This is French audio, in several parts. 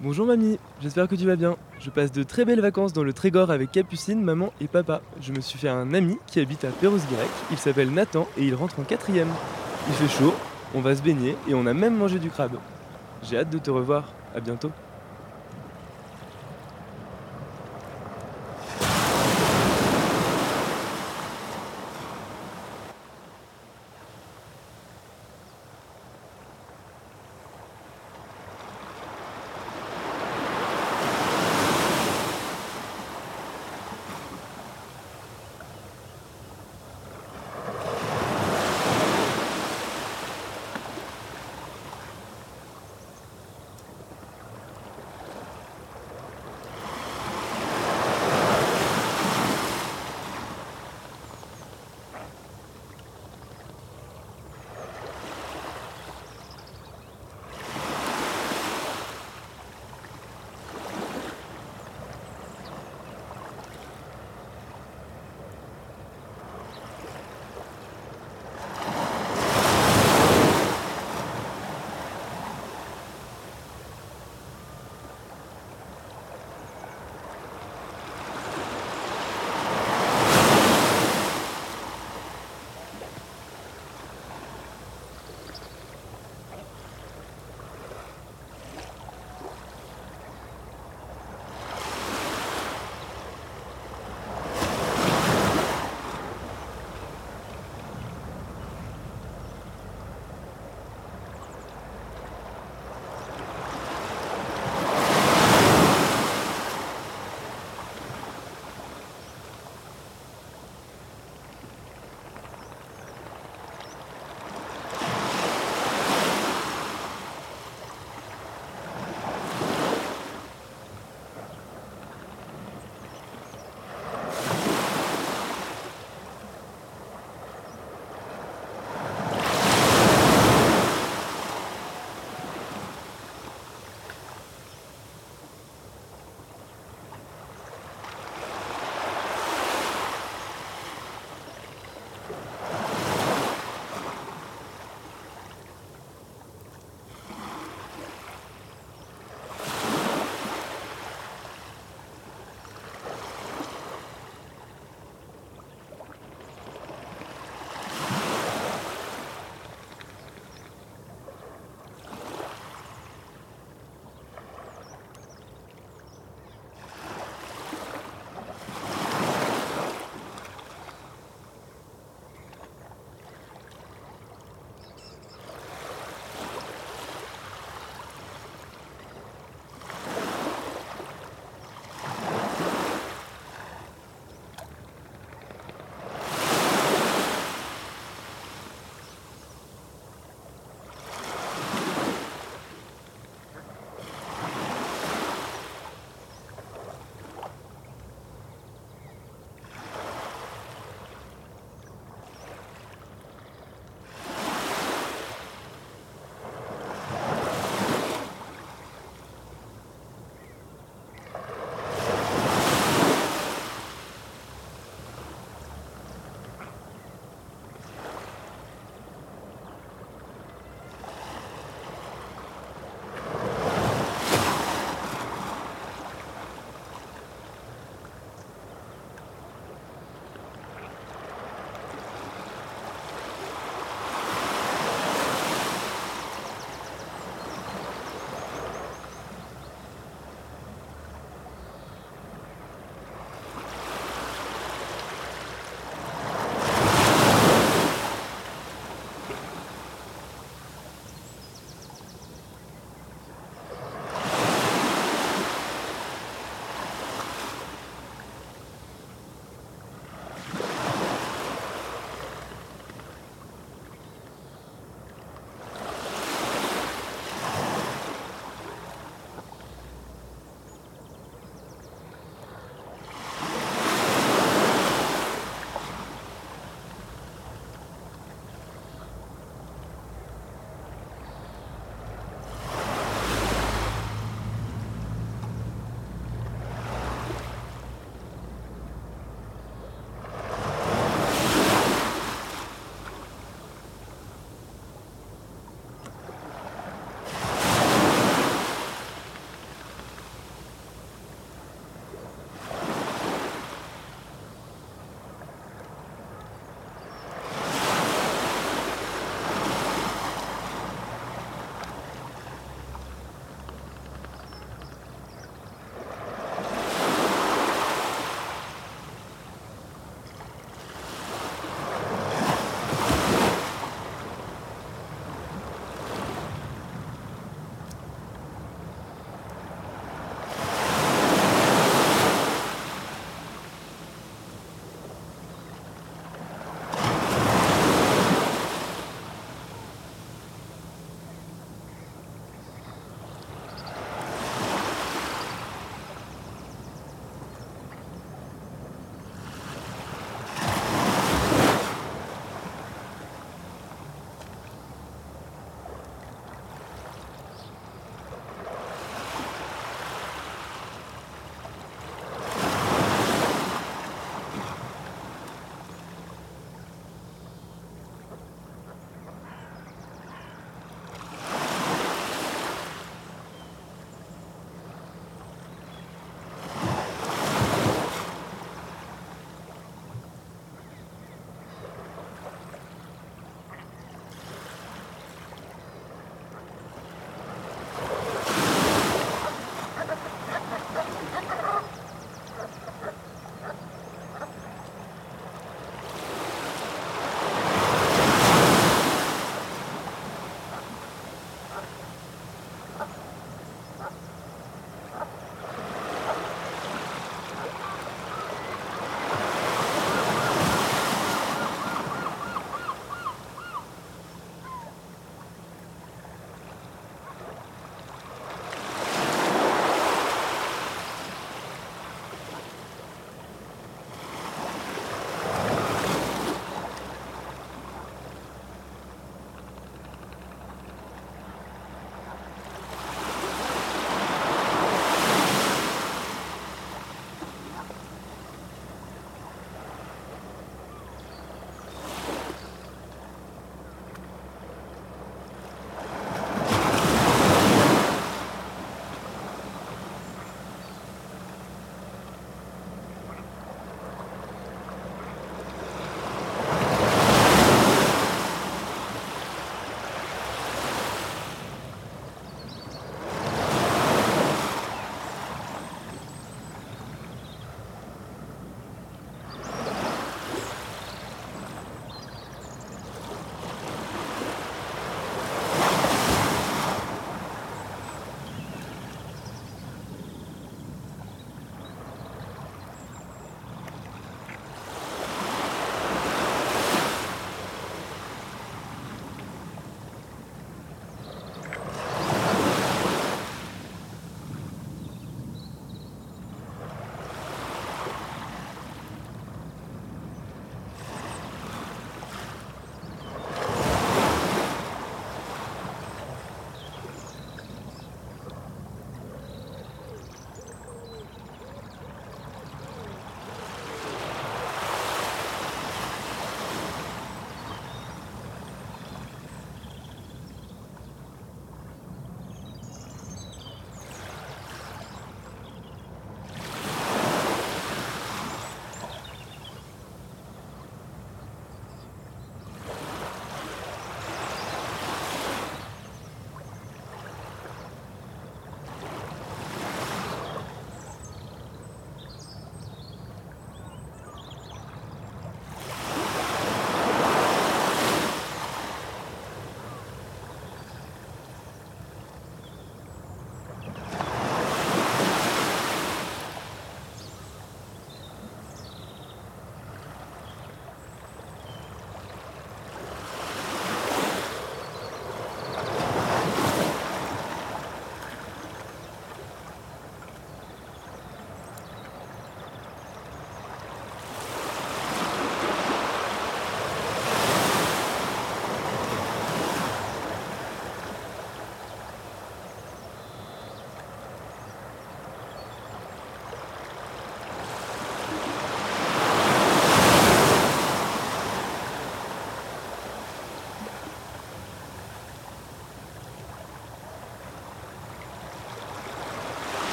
Bonjour mamie, j'espère que tu vas bien. Je passe de très belles vacances dans le Trégor avec Capucine, maman et papa. Je me suis fait un ami qui habite à Perros-Guirec, il s'appelle Nathan et il rentre en quatrième. Il fait chaud, on va se baigner et on a même mangé du crabe. J'ai hâte de te revoir, à bientôt.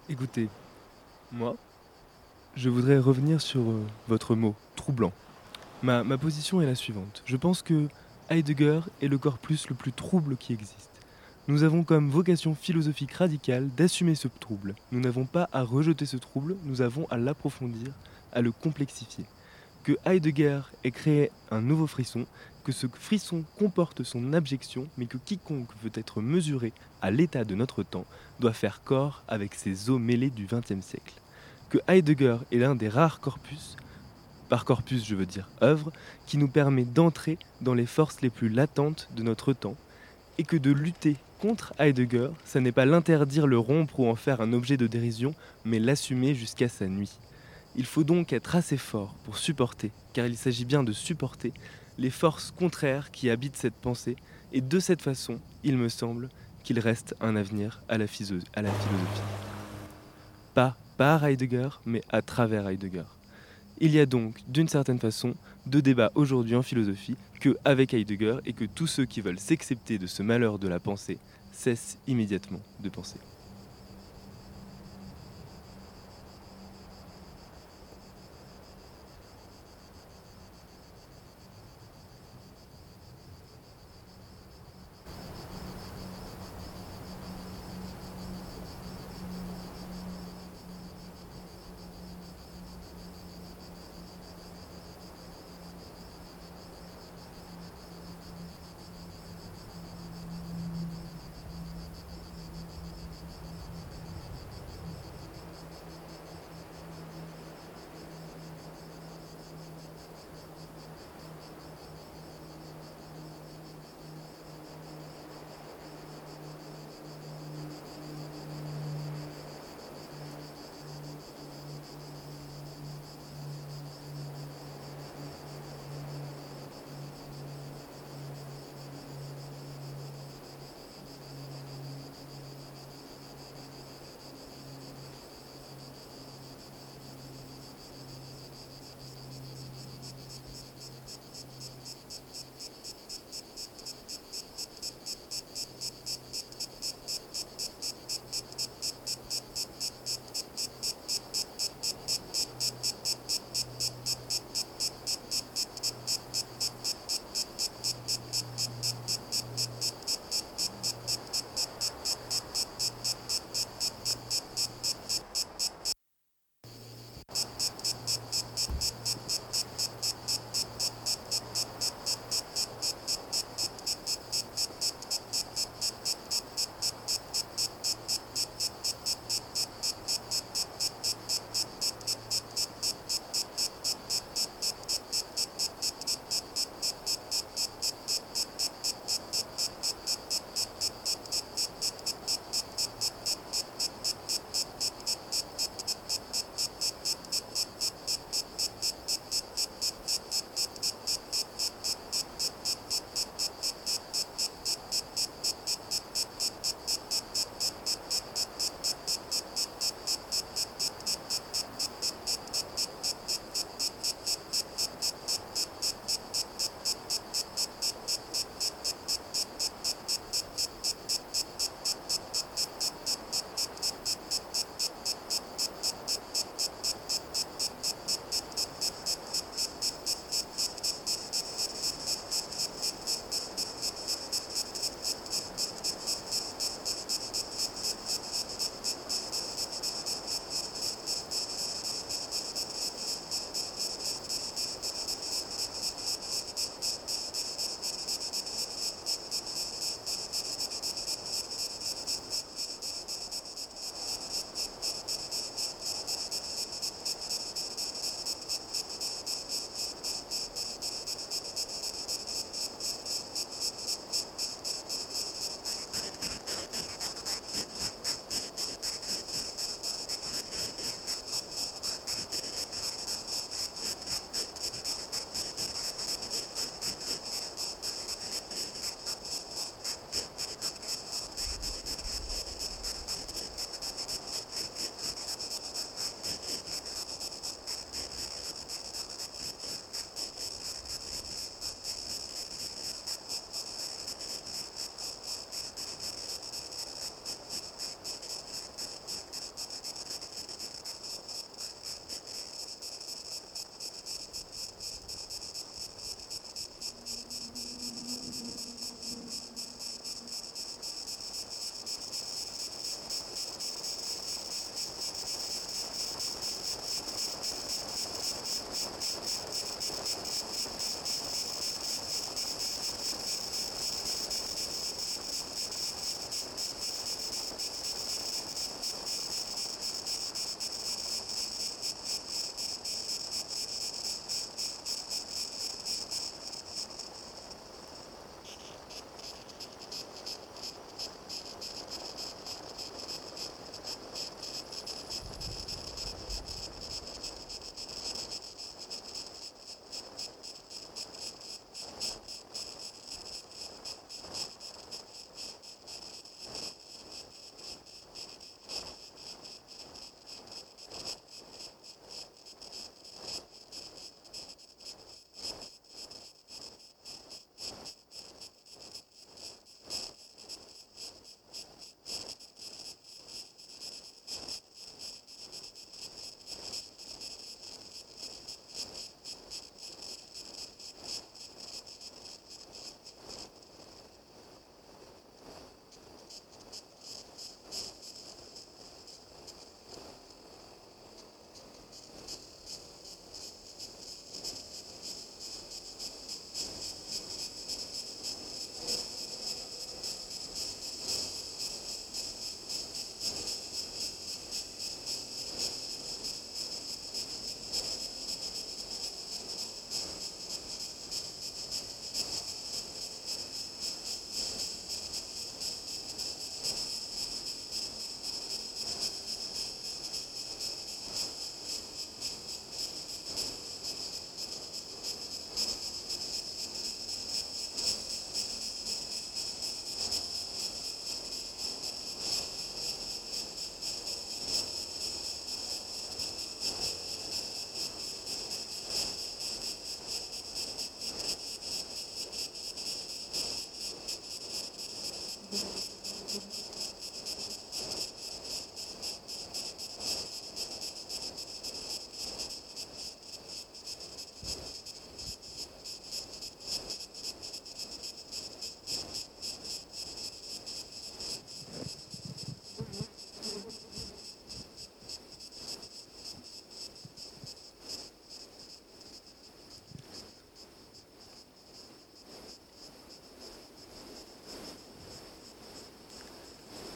Écoutez, moi, je voudrais revenir sur votre mot, troublant. Ma position est la suivante. Je pense que Heidegger est le corpus le plus trouble qui existe. Nous avons comme vocation philosophique radicale d'assumer ce trouble. Nous n'avons pas à rejeter ce trouble, nous avons à l'approfondir, à le complexifier. Que Heidegger ait créé un nouveau frisson, que ce frisson comporte son abjection, mais que quiconque veut être mesuré à l'état de notre temps doit faire corps avec ces eaux mêlées du XXe siècle. Que Heidegger est l'un des rares corpus, par corpus je veux dire œuvre, qui nous permet d'entrer dans les forces les plus latentes de notre temps, et que de lutter contre Heidegger, ça n'est pas l'interdire, le rompre ou en faire un objet de dérision, mais l'assumer jusqu'à sa nuit. Il faut donc être assez fort pour supporter, car il s'agit bien de supporter, les forces contraires qui habitent cette pensée, et de cette façon, il me semble qu'il reste un avenir à la philosophie. Pas par Heidegger, mais à travers Heidegger. Il y a donc, d'une certaine façon, deux débats aujourd'hui en philosophie, que avec Heidegger, et que tous ceux qui veulent s'excepter de ce malheur de la pensée cessent immédiatement de penser.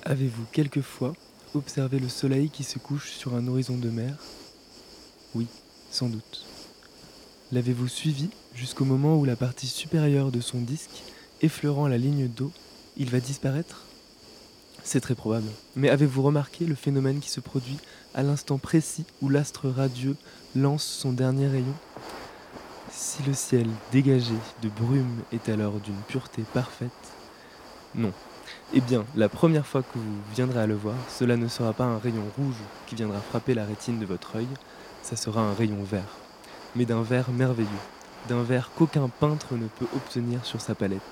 Avez-vous quelquefois observé le soleil qui se couche sur un horizon de mer ? Oui, sans doute. L'avez-vous suivi jusqu'au moment où la partie supérieure de son disque, effleurant la ligne d'eau, il va disparaître ? C'est très probable. Mais avez-vous remarqué le phénomène qui se produit à l'instant précis où l'astre radieux lance son dernier rayon ? Si le ciel dégagé de brume est alors d'une pureté parfaite, non. Eh bien, la première fois que vous viendrez à le voir, cela ne sera pas un rayon rouge qui viendra frapper la rétine de votre œil, ça sera un rayon vert. Mais d'un vert merveilleux, d'un vert qu'aucun peintre ne peut obtenir sur sa palette.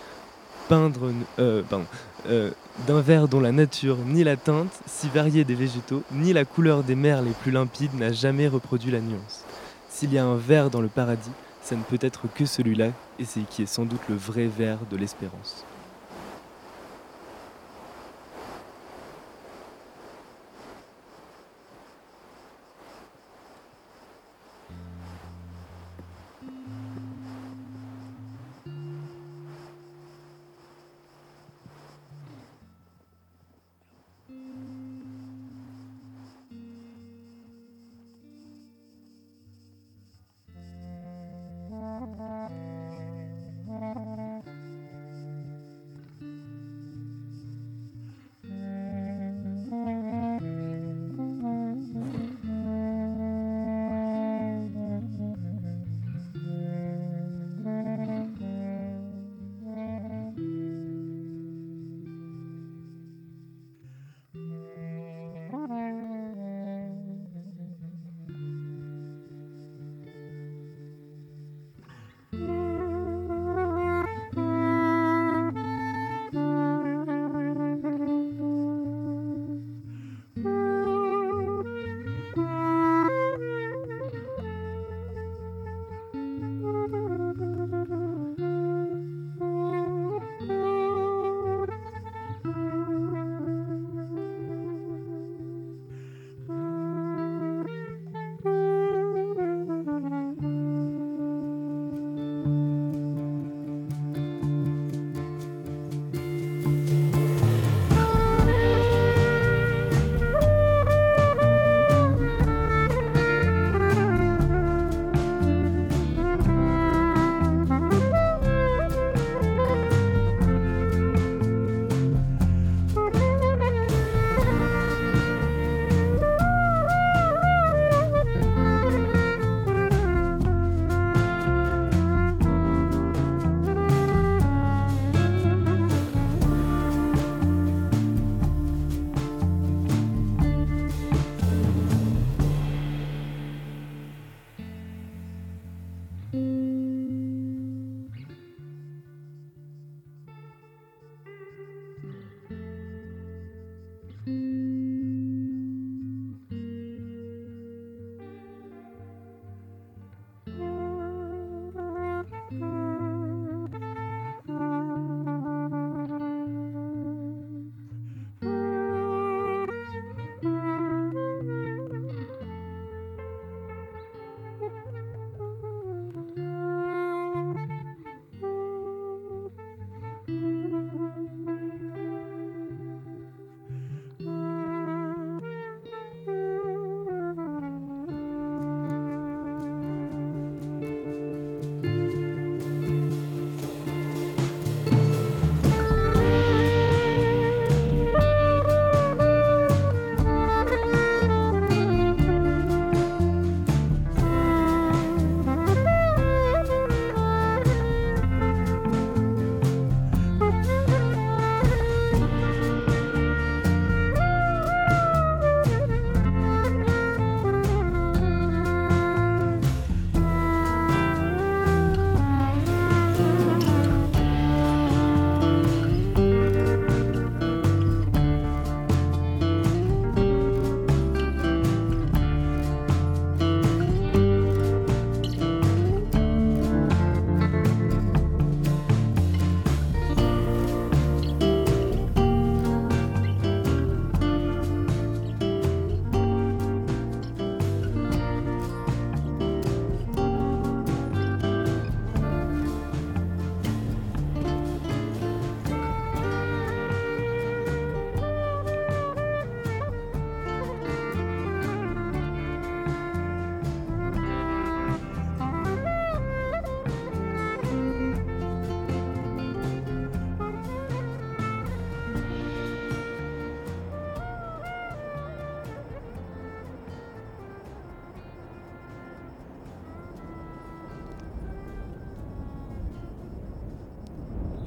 D'un vert dont la nature, ni la teinte si variée des végétaux, ni la couleur des mers les plus limpides n'a jamais reproduit la nuance. S'il y a un vert dans le paradis, ça ne peut être que celui-là, et c'est qui est sans doute le vrai vert de l'espérance.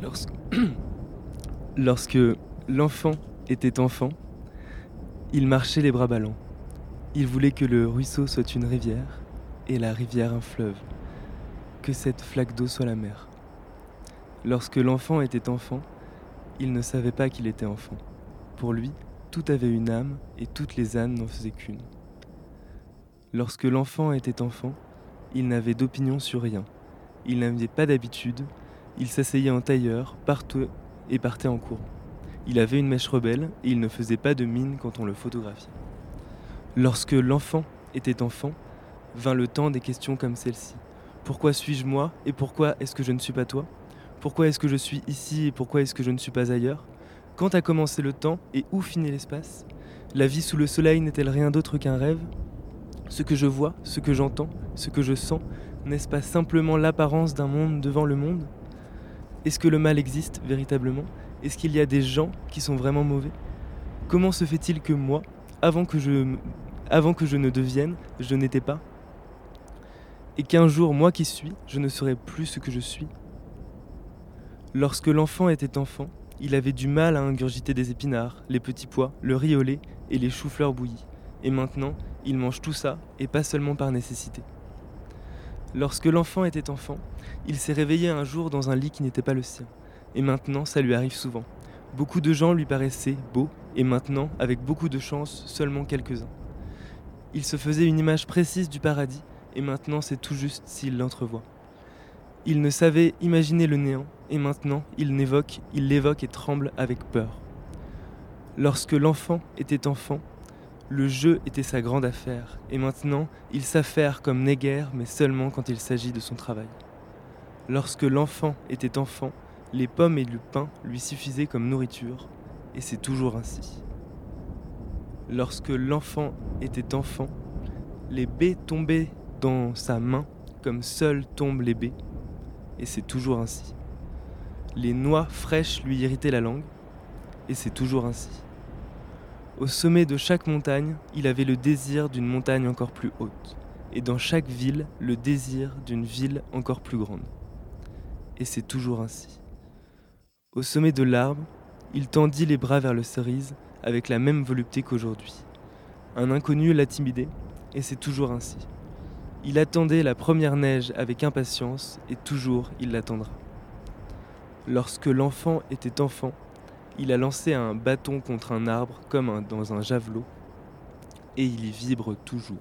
Lorsque, Lorsque l'enfant était enfant, il marchait les bras ballants. Il voulait que le ruisseau soit une rivière et la rivière un fleuve, que cette flaque d'eau soit la mer. Lorsque l'enfant était enfant, il ne savait pas qu'il était enfant. Pour lui, tout avait une âme et toutes les âmes n'en faisaient qu'une. Lorsque l'enfant était enfant, il n'avait d'opinion sur rien. Il n'avait pas d'habitude, il s'asseyait en tailleur, partait et partait en courant. Il avait une mèche rebelle et il ne faisait pas de mine quand on le photographiait. Lorsque l'enfant était enfant, vint le temps des questions comme celle-ci. Pourquoi suis-je moi et pourquoi est-ce que je ne suis pas toi ? Pourquoi est-ce que je suis ici et pourquoi est-ce que je ne suis pas ailleurs ? Quand a commencé le temps et où finit l'espace ? La vie sous le soleil n'est-elle rien d'autre qu'un rêve ? Ce que je vois, ce que j'entends, ce que je sens, n'est-ce pas simplement l'apparence d'un monde devant le monde ? Est-ce que le mal existe véritablement ? Est-ce qu'il y a des gens qui sont vraiment mauvais ? Comment se fait-il que moi, avant que je ne devienne, je n'étais pas ? Et qu'un jour, moi qui suis, je ne serai plus ce que je suis ? Lorsque l'enfant était enfant, il avait du mal à ingurgiter des épinards, les petits pois, le riz au lait et les choux-fleurs bouillis. Et maintenant, il mange tout ça, et pas seulement par nécessité. Lorsque l'enfant était enfant, il s'est réveillé un jour dans un lit qui n'était pas le sien. Et maintenant, ça lui arrive souvent. Beaucoup de gens lui paraissaient beaux, et maintenant, avec beaucoup de chance, seulement quelques-uns. Il se faisait une image précise du paradis, et maintenant c'est tout juste s'il l'entrevoit. Il ne savait imaginer le néant, et maintenant il l'évoque et tremble avec peur. Lorsque l'enfant était enfant, le jeu était sa grande affaire, et maintenant il s'affaire comme naguère, mais seulement quand il s'agit de son travail. Lorsque l'enfant était enfant, les pommes et le pain lui suffisaient comme nourriture, et c'est toujours ainsi. Lorsque l'enfant était enfant, les baies tombaient dans sa main comme seules tombent les baies, et c'est toujours ainsi. Les noix fraîches lui irritaient la langue, et c'est toujours ainsi. Au sommet de chaque montagne, il avait le désir d'une montagne encore plus haute, et dans chaque ville, le désir d'une ville encore plus grande. Et c'est toujours ainsi. Au sommet de l'arbre, il tendit les bras vers le cerise avec la même volupté qu'aujourd'hui. Un inconnu l'intimidait, et c'est toujours ainsi. Il attendait la première neige avec impatience, et toujours il l'attendra. Lorsque l'enfant était enfant, il a lancé un bâton contre un arbre comme dans un javelot, et il y vibre toujours.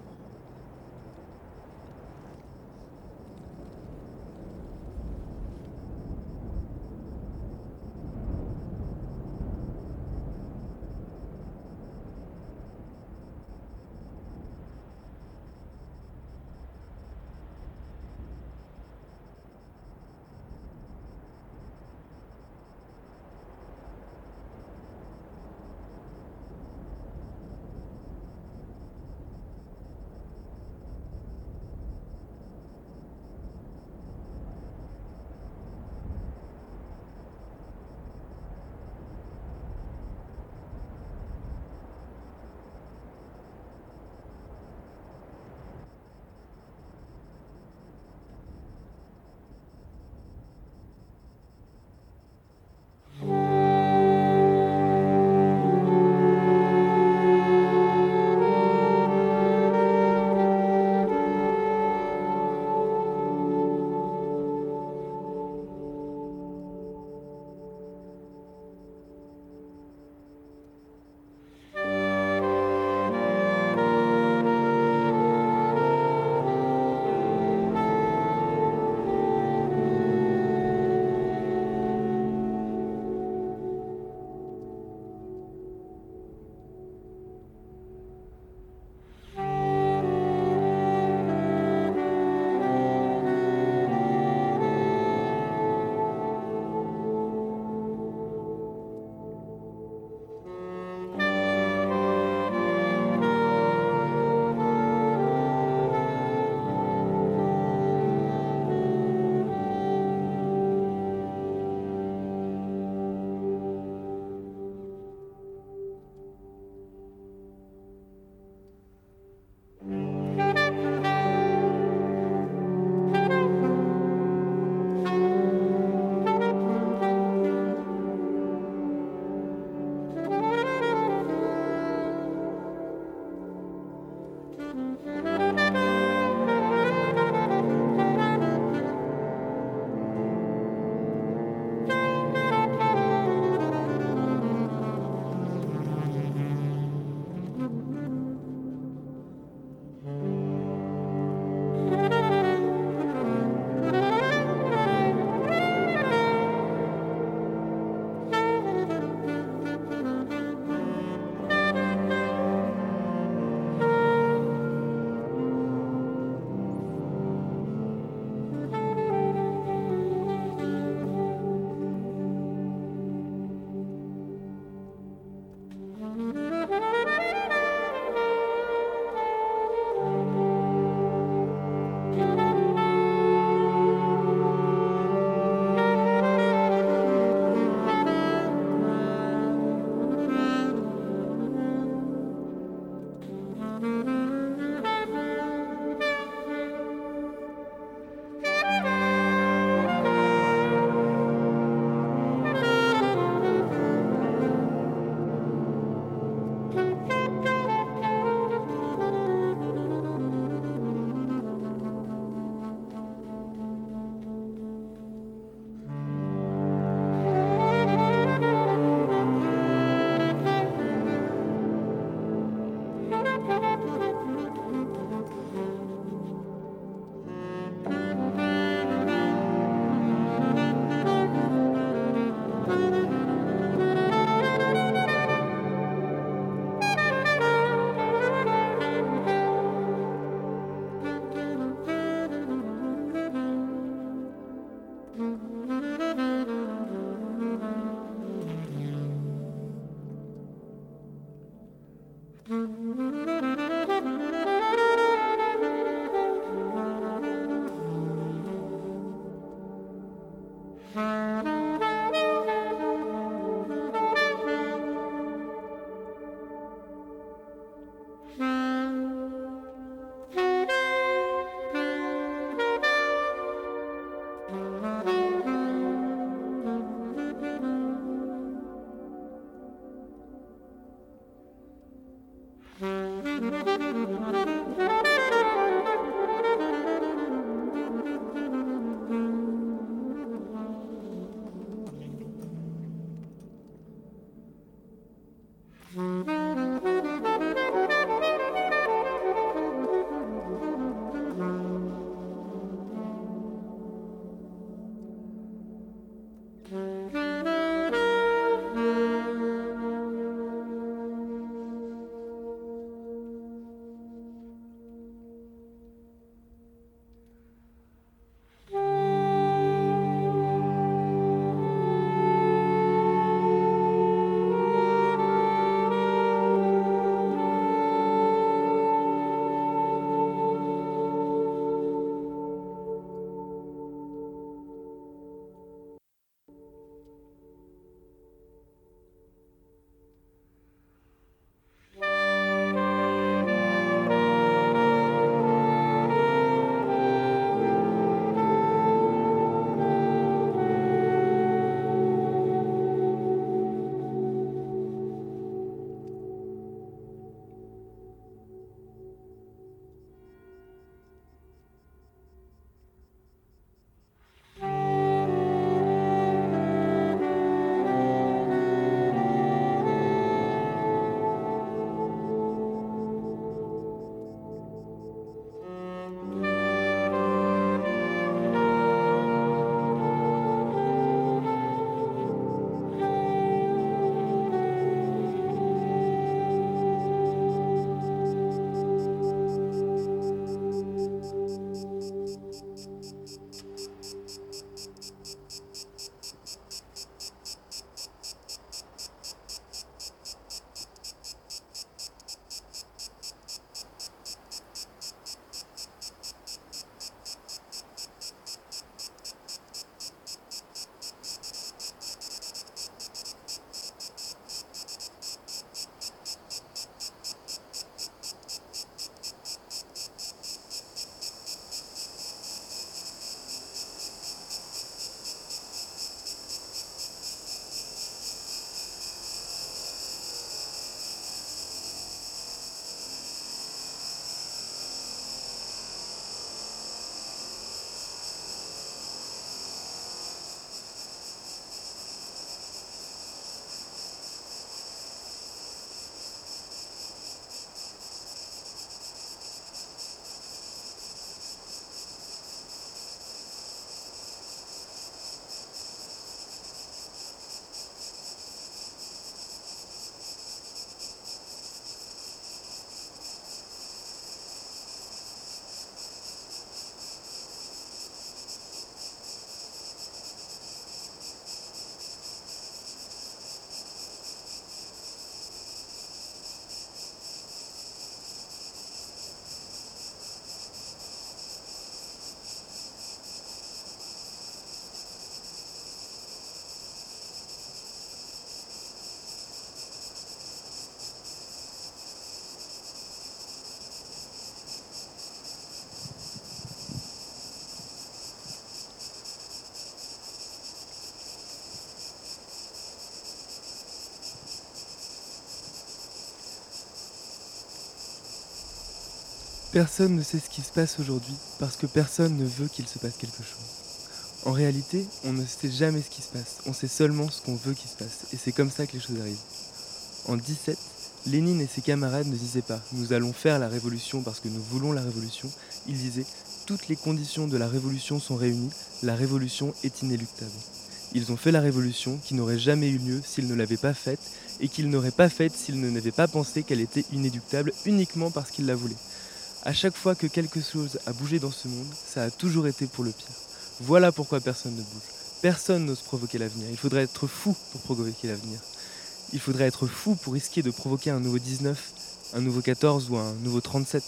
Personne ne sait ce qui se passe aujourd'hui parce que personne ne veut qu'il se passe quelque chose. En réalité, on ne sait jamais ce qui se passe, on sait seulement ce qu'on veut qu'il se passe, et c'est comme ça que les choses arrivent. En 17, Lénine et ses camarades ne disaient pas « nous allons faire la révolution parce que nous voulons la révolution », ils disaient « toutes les conditions de la révolution sont réunies, la révolution est inéluctable ». Ils ont fait la révolution qui n'aurait jamais eu lieu s'ils ne l'avaient pas faite, et qu'ils n'auraient pas faite s'ils n'avaient pas pensé qu'elle était inéluctable uniquement parce qu'ils la voulaient. À chaque fois que quelque chose a bougé dans ce monde, ça a toujours été pour le pire. Voilà pourquoi personne ne bouge. Personne n'ose provoquer l'avenir. Il faudrait être fou pour provoquer l'avenir. Il faudrait être fou pour risquer de provoquer un nouveau 19, un nouveau 14 ou un nouveau 37.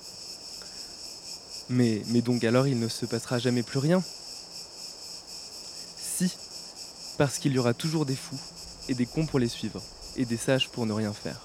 Mais donc alors il ne se passera jamais plus rien. Parce qu'il y aura toujours des fous, et des cons pour les suivre, et des sages pour ne rien faire.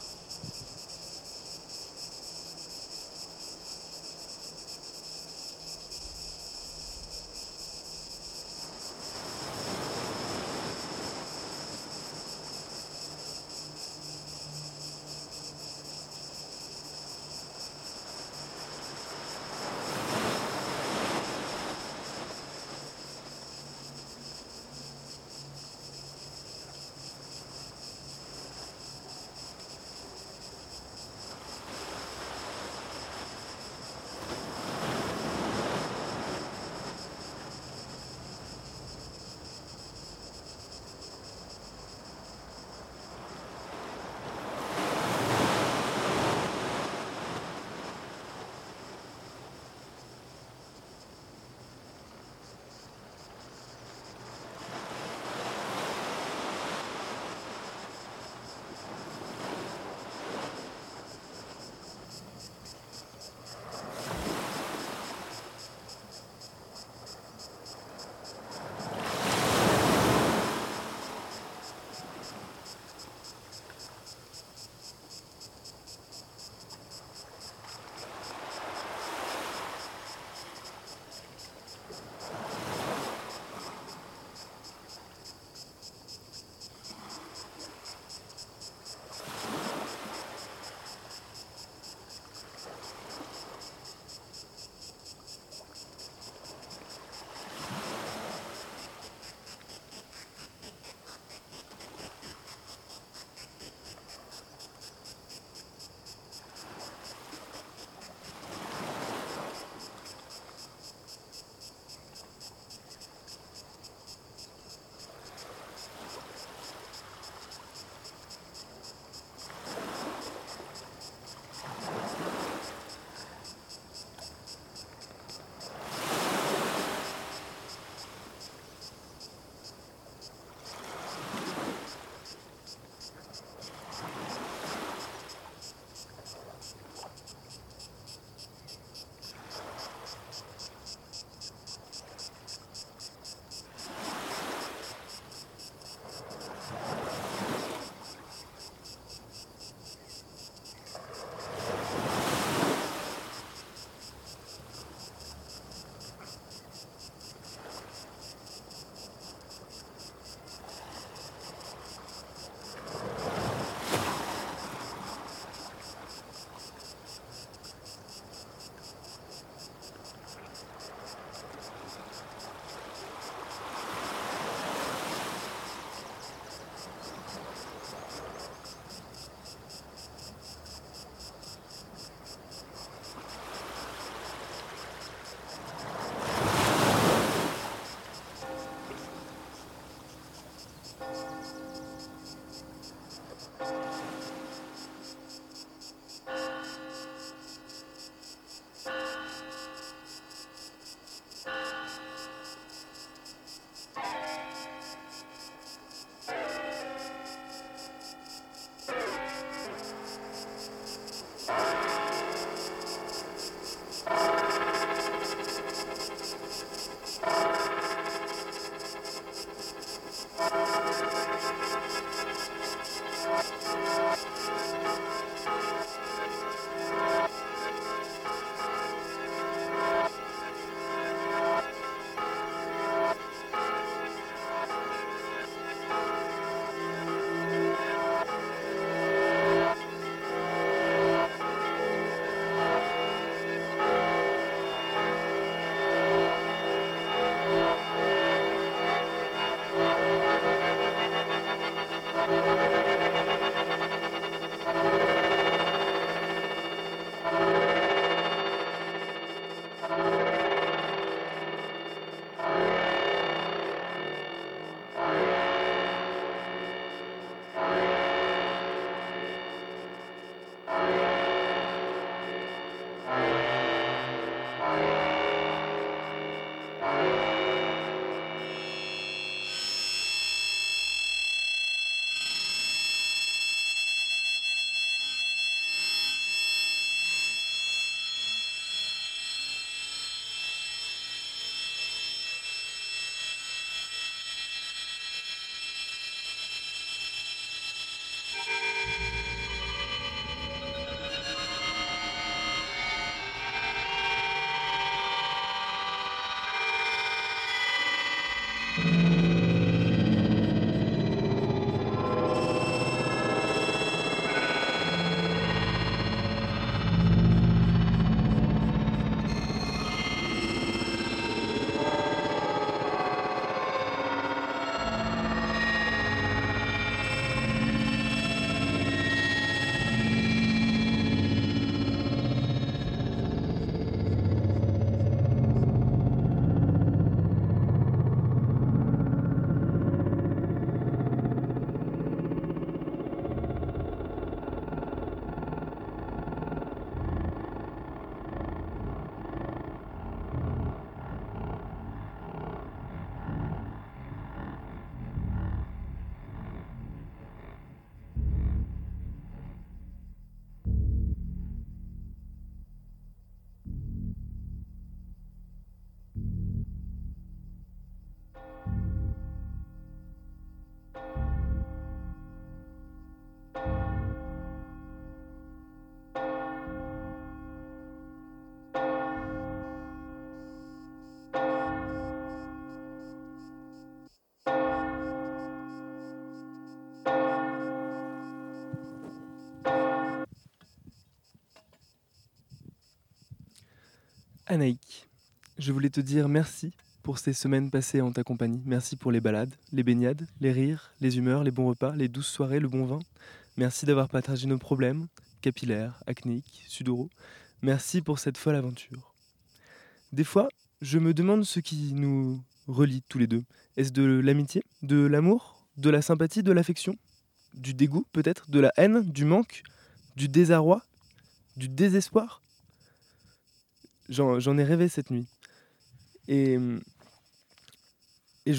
Anaïk, je voulais te dire merci pour ces semaines passées en ta compagnie. Merci pour les balades, les baignades, les rires, les humeurs, les bons repas, les douces soirées, le bon vin. Merci d'avoir partagé nos problèmes, capillaires, acnéiques, sudoraux. Merci pour cette folle aventure. Des fois, je me demande ce qui nous relie tous les deux. Est-ce de l'amitié, de l'amour, de la sympathie, de l'affection, du dégoût peut-être, de la haine, du manque, du désarroi, du désespoir? J'en ai rêvé cette nuit. Et, et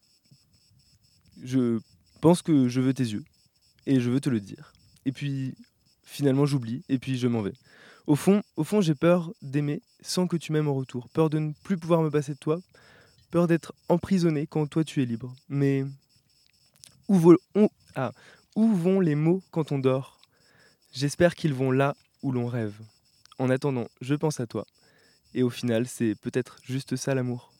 je pense que je veux tes yeux. Et je veux te le dire. Et puis, finalement, j'oublie. Et puis, je m'en vais. Au fond, j'ai peur d'aimer sans que tu m'aimes en retour. Peur de ne plus pouvoir me passer de toi. Peur d'être emprisonné quand toi, tu es libre. Mais où vont les mots quand on dort? J'espère qu'ils vont là où l'on rêve. En attendant, je pense à toi. Et au final, c'est peut-être juste ça l'amour.